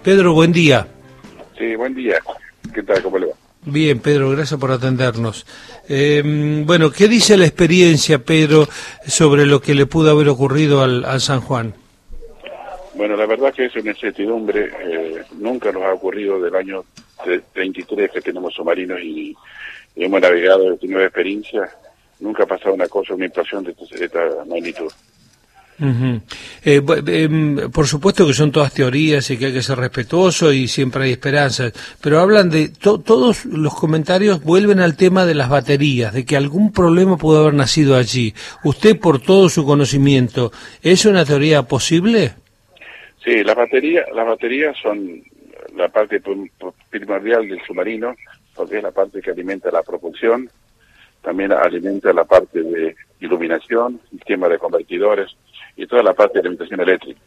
Pedro, buen día. Sí, buen día. ¿Qué tal? ¿Cómo le va? Bien, Pedro, gracias por atendernos. Bueno, ¿qué dice la experiencia, Pedro, sobre lo que le pudo haber ocurrido al San Juan? Bueno, la verdad que es una incertidumbre. Nunca nos ha ocurrido del año 33 que tenemos submarinos y hemos navegado, tenemos experiencia. Nunca ha pasado una cosa, una implosión de esta magnitud. Uh-huh. Por supuesto que son todas teorías y que hay que ser respetuoso y siempre hay esperanzas, pero hablan de todos los comentarios vuelven al tema de las baterías, de que algún problema pudo haber nacido allí. Usted, por todo su conocimiento, ¿es una teoría posible? Sí, las baterías son la parte primordial del submarino, porque es la parte que alimenta la propulsión, también alimenta la parte de iluminación, sistema de convertidores y toda la parte de alimentación eléctrica.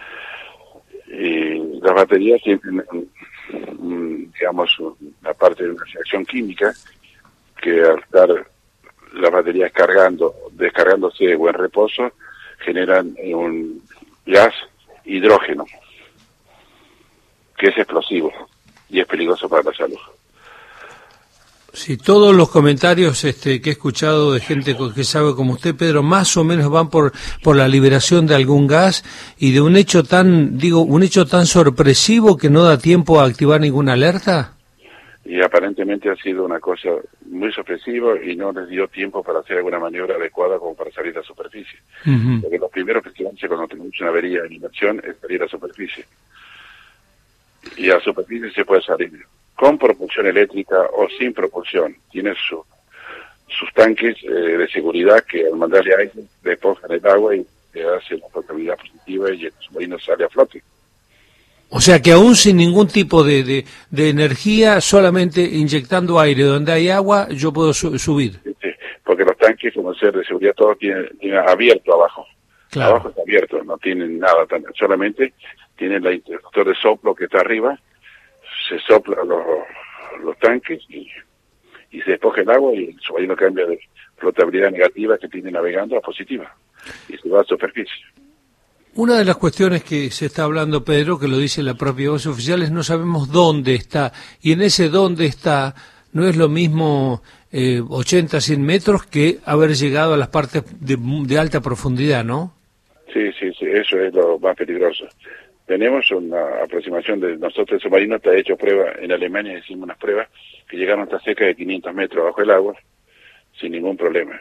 Y las baterías tienen, digamos, la parte de una reacción química que al estar las baterías descargándose o en reposo, generan un gas hidrógeno, que es explosivo y es peligroso para la salud. Sí, todos los comentarios que he escuchado de gente que sabe como usted, Pedro, más o menos van por la liberación de algún gas y de un hecho tan sorpresivo que no da tiempo a activar ninguna alerta. Y aparentemente ha sido una cosa muy sorpresiva y no les dio tiempo para hacer alguna maniobra adecuada como para salir a la superficie. Uh-huh. Porque lo primero que se hace cuando tenemos una avería en inmersión es salir a la superficie. Y a la superficie se puede salir con propulsión eléctrica o sin propulsión. Tiene sus tanques de seguridad que al mandarle aire despojan el agua y le hace la flotabilidad positiva y el submarino sale a flote. O sea que aún sin ningún tipo de energía, solamente inyectando aire donde hay agua, yo puedo subir. Sí, porque los tanques, como ser de seguridad, todos tienen abierto abajo. Claro. Abajo está abierto, no tienen nada, solamente tienen el interruptor de soplo que está arriba, se soplan los tanques y se despoja el agua y el submarino cambia de flotabilidad negativa que tiene navegando a positiva y se va a superficie. Una de las cuestiones que se está hablando, Pedro, que lo dice la propia voz oficial, es no sabemos dónde está, y en ese dónde está no es lo mismo 80, 100 metros que haber llegado a las partes de alta profundidad, ¿no? Sí, eso es lo más peligroso. Tenemos una aproximación de nosotros, el submarino está hecho prueba, en Alemania hicimos unas pruebas que llegaron hasta cerca de 500 metros bajo el agua, sin ningún problema.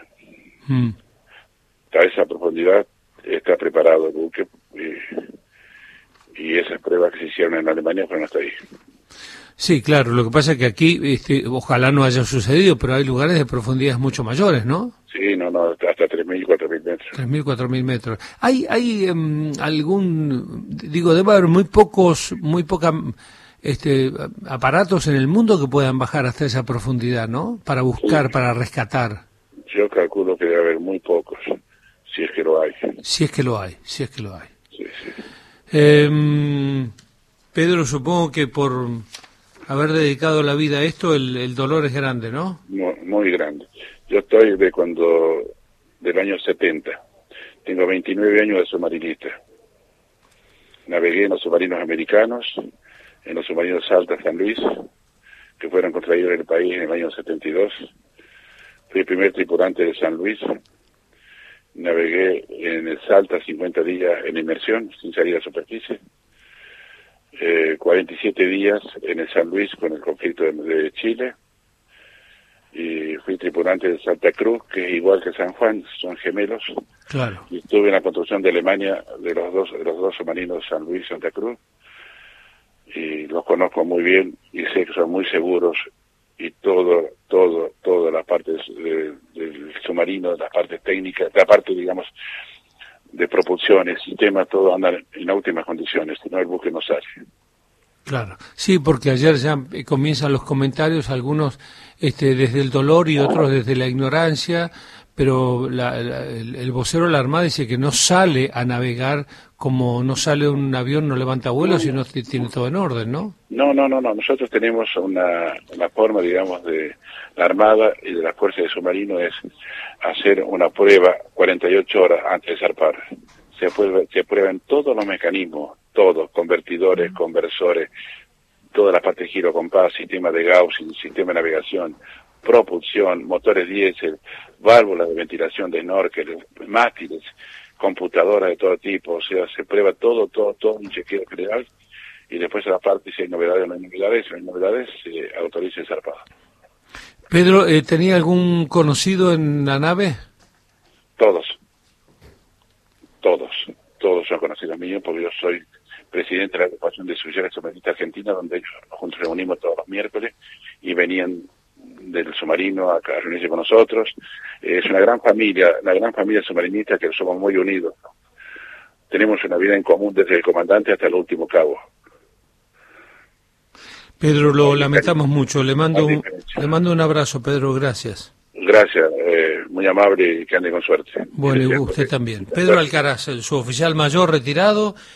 A esa profundidad está preparado el buque y esas pruebas que se hicieron en Alemania fueron hasta ahí. Sí, claro, lo que pasa es que aquí, ojalá no haya sucedido, pero hay lugares de profundidades mucho mayores, ¿no? Sí, hasta 3.000, 4.000 metros. 3.000, 4.000 metros. ¿Hay debe haber muy pocos aparatos en el mundo que puedan bajar hasta esa profundidad, ¿no? Para buscar, para rescatar. Yo calculo que debe haber muy pocos, si es que lo hay. Si es que lo hay. Sí. Pero supongo que por haber dedicado la vida a esto, el dolor es grande, ¿no? Muy grande. Yo estoy del año 70. Tengo 29 años de submarinista. Navegué en los submarinos americanos, en los submarinos Salta San Luis, que fueron construidos en el país en el año 72. Fui el primer tripulante de San Luis. Navegué en el Salta 50 días en inmersión, sin salir a superficie. 47 días en el San Luis con el conflicto de Chile. Y fui tripulante de Santa Cruz, que es igual que San Juan, son gemelos. Claro. Y estuve en la construcción de Alemania de los dos submarinos San Luis y Santa Cruz. Y los conozco muy bien y sé que son muy seguros. Y toda la parte del submarino, la parte técnica, la parte, digamos, de propulsiones, sistemas, todo andan en óptimas condiciones, si no el buque no sale. Claro, sí, porque ayer ya comienzan los comentarios, algunos desde el dolor y otros desde la ignorancia, pero el vocero de la Armada dice que no sale a navegar como no sale un avión, no levanta vuelo, sino tiene todo en orden, ¿no? No. Nosotros tenemos una forma, digamos, de la Armada y de las fuerzas de submarino es hacer una prueba 48 horas antes de zarpar. Se prueban todos los mecanismos, todo, convertidores, conversores, toda la parte de giro compás, sistema de Gaussian, sistema de navegación, propulsión, motores diésel, válvulas de ventilación de snorkel, mástiles, computadoras de todo tipo, o sea, se prueba todo un chequeo general, y después a la parte si hay novedades o no hay novedades, si no hay novedades se autoriza el zarpado. Pedro, ¿tenía algún conocido en la nave? Todos son conocidos míos, porque yo soy presidente de la agrupación de submarinistas submarinistas argentina, donde ellos juntos reunimos todos los miércoles y venían del submarino a reunirse con nosotros. Es una gran familia submarinista que somos muy unidos. Tenemos una vida en común desde el comandante hasta el último cabo. Pedro, lo lamentamos mucho. Le mando un abrazo, Pedro, gracias. Gracias, muy amable y que ande con suerte. Bueno, y usted también. Pedro Alcaraz, su oficial mayor retirado.